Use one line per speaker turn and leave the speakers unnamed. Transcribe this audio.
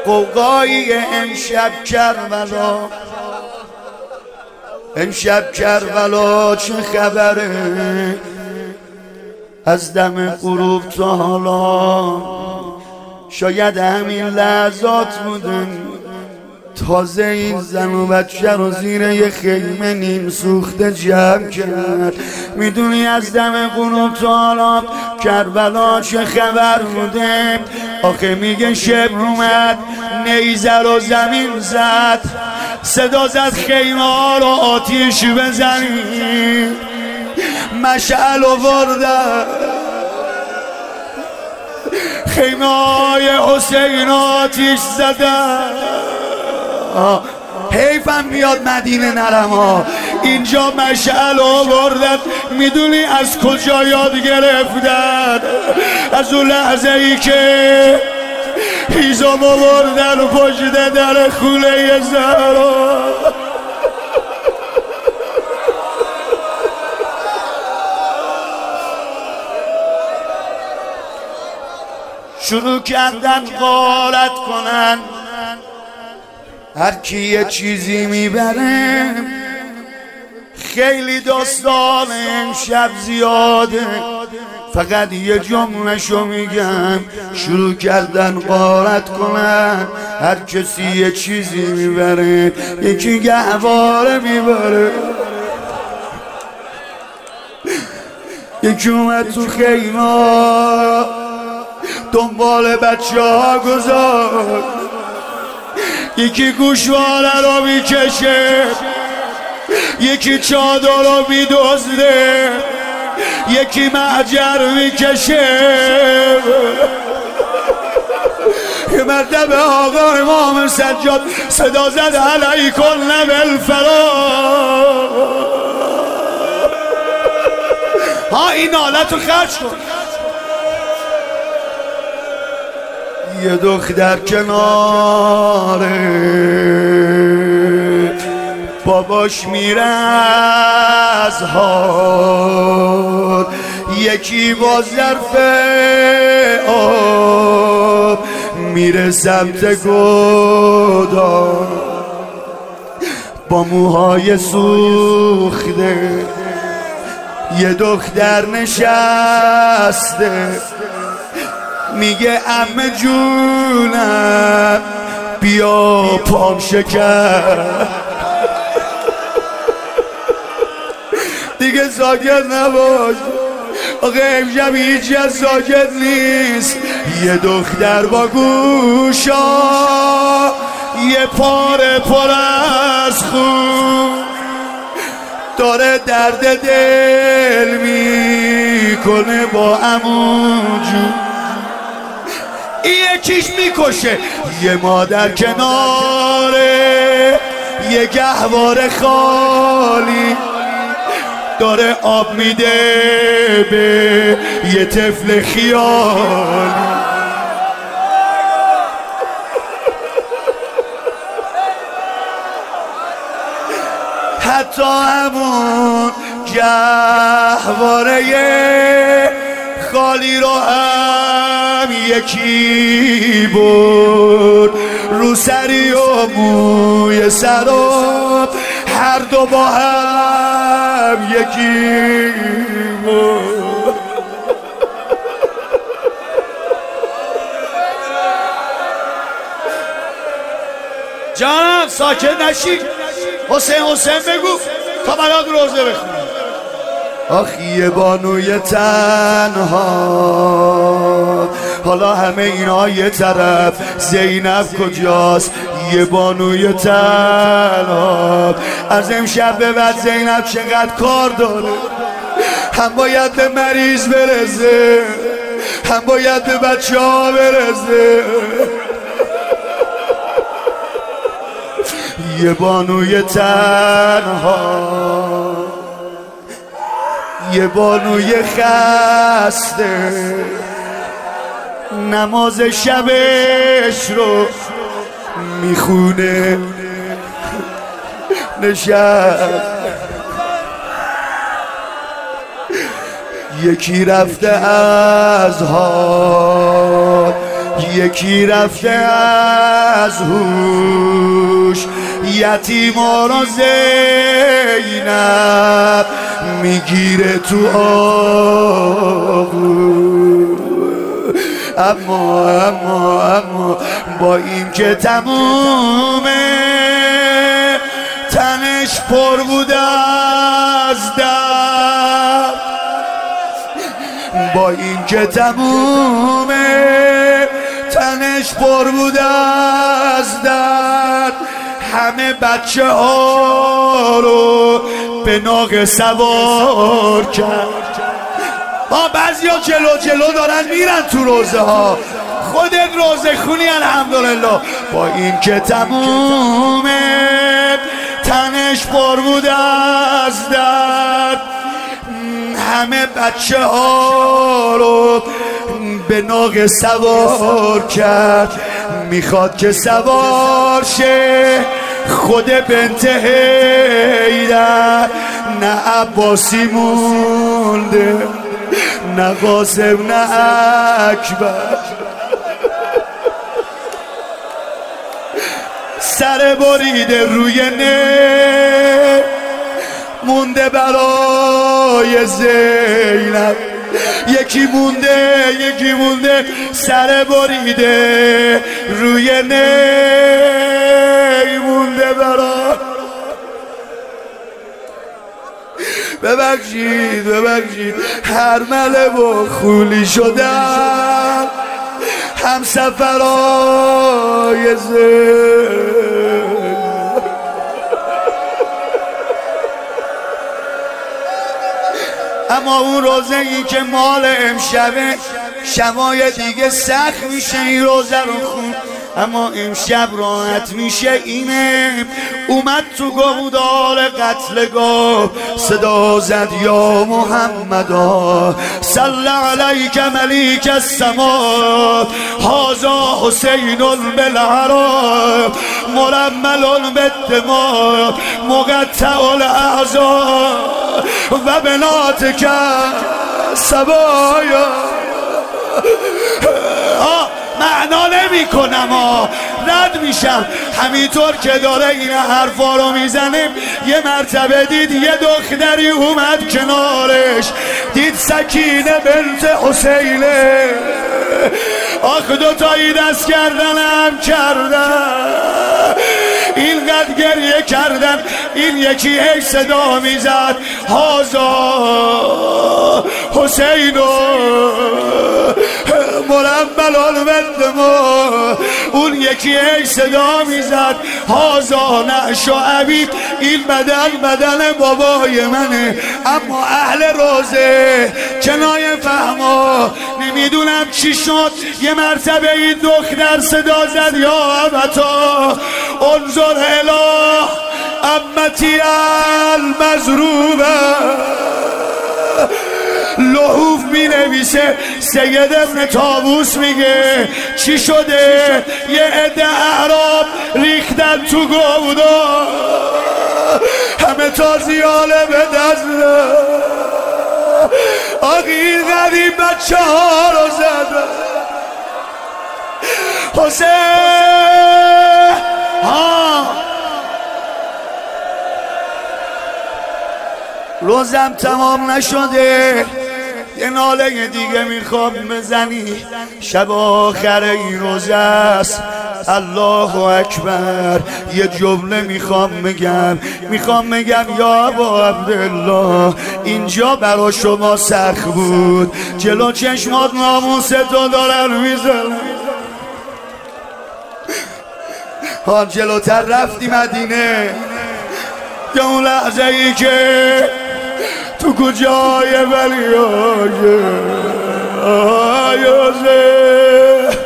قوقایی امشب کربلا چه خبره؟ از دم غروب تا حالا شاید همین لحظات بودن تازه این زن و بچه رو زیر یه خیمه نیم سوخته جمع کرد. میدونی از دم غروب تا حالا کربلا چه خبر بوده؟ آخه میگه شبر اومد نیزه رو زمین زد، صدا زد خیمه ها رو آتیش بزنی، مشعل آوردن خیمه های حسین آتیش زدن. حیفم میاد مدینه نرم ها، اینجا مشعل آوردن. میدونی از کجا یاد گرفتن؟ از اون لحظه ای که هیزم آوردن پشت در خونه زهرا. شروع کردن غارت کنن، هر کی یه چیزی میبره. خیلی داستان امشب زیاده، فقط یه جمله‌شو میگم. شروع کردن غارت کنن، هر کسی یه چیزی میبره. یکی گهواره میبره، یکی اومد تو خیمه دنبال بچه ها گذاشت، یکی گوشواره رو میکشه، یکی چادر رو میدزده، یکی محجر میکشه. یه مرتبه آقا امام سجاد صدا زد علیکم بالفرار. ها این حالت رو خرج کن. یه دختر کناره باباش میره از حال، یکی با ظرف آب میره سمت گودال، با موهای سوخته یه دختر نشسته، میگه عمه جونم بیا پام شکر. دیگه ساکت نباش آقا، امشب هیچ کس ساکت نیست. یه دختر با گوشا یه پاره پر از خون داره درد دل میکنه با عمو جون. یکیش میکشه، یه مادر کناره یه گهواره خالی داره آب میده به یه طفل خیالی. حتی همون گهواره خالی رو هم یکی بود، رو سری و موی سراب هر دو با هم یکی بود. جانم ساکت نشی، حسین بگو تا برات روزه بخونم. آخ یه بانوی تنها، حالا همه اینا یه طرف، زینب کجاست؟ یه بانوی تنها. از امشب به بعد زینب چقدر کار داره، هم باید به مریض برسه، هم باید به بچه ها برسه. یه بانوی تنها، یه بانوی خسته، نماز شبش رو میخونه نشست. یکی رفته از حال یکی رفته از هوش، یتیما را زینب میگیره تو آغوش. اما با این که تمومه تنش پر بود از درد، با این که تمومه تنش پر بود از درد، همه بچه ها رو به ناقه سوار کرد. بعضی ها جلو دارن میرن تو روزه ها، خودت روزه خونی الحمدلله. با این که تمومه تنش پر بود از درد، همه بچه ها رو به ناقه سوار کرد. میخواد که سوار شه خود بنت حیدر، نه عباسی مونده نه قاسم نه اکبر. سر بریده روی نه مونده برای زینب، یکی مونده سر بریده روی نه مونده برای. ببخشید هر مله و خولی شدم هم سفرهای زین. اما اون روزه ای که مال امشبه، شبای دیگه سخت میشه این روزه رو خون، اما امشب راحت میشه. اینه اومد تو گودال قتلگاه، صدا زد یا محمدا صلی علیک ملیک السما، هذا حسین بالعراق مرمل بالدماء مقطع الاعضاء و بناتک سبایا. معنا نمی کنم رد میشم، همینطور که داره این حرفا رو میزنه. یه مرتبه دید یه دختری اومد کنارش، دید سکینه بنت حسینه، آخ دوتایی دست کردنم کردن، اینقدر گریه کردن. این یکی هی صدا میزد هازا حسینو مرمل بالدماء، اون یکی هی صدا میزد هازا نعش ابی، این بدن بابای منه. اما اهل روزه کنایه فهما، نمیدونم چی شد، یه مرتبه این دختر صدا زد یا ابتا انظر اله امتی المضروبه. لحوف می نویسه سید ابن طاووس میگه چی شده؟ یه عده اعراب ریختن تو گودا، همه تازیاله به دست. آقی این قدیم بچه ها رو زدن. حسین روزم تمام نشده، یه ناله دیگه میخوام بزنی. شب آخر این روزه است، الله اکبر. یه جمله میخوام بگم یا ابا عبدالله، اینجا برا شما سخت بود، جلو چشمات ناموس تو دارن میزنن. جلوتر رفتی مدینه، یه اون لحظه ای که تو کجای ولی آیازه